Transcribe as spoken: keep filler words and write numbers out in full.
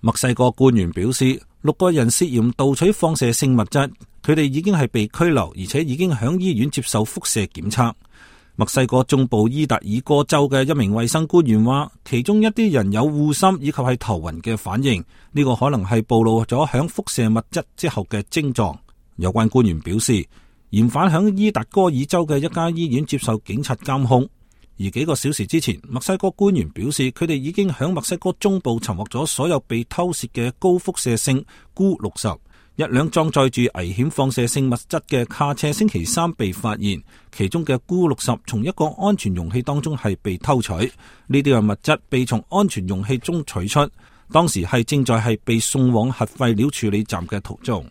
墨西哥官員表示，六個人涉嫌盜取放射性物質，佢哋已經係被拘留，而且已經響醫院接受輻射檢測。墨西哥中部伊達爾戈州嘅一名衛生官員話，其中一啲人有噁心以及係頭暈嘅反應，呢個可能係暴露咗響輻射物質之後嘅症狀。有關官員表示，嫌犯響伊達戈爾州嘅一家醫院接受警察監控。而幾個小時之前，墨西哥官員表示，佢哋已經響墨西哥中部尋獲咗所有被偷竊嘅高輻射性鈷六十。一輛裝載住危險放射性物質嘅卡車星期三被發現，其中嘅鈷六十從一個安全容器當中係被偷取。呢啲嘅物質被從安全容器中取出，當時係正在係被送往核廢料處理站嘅途中。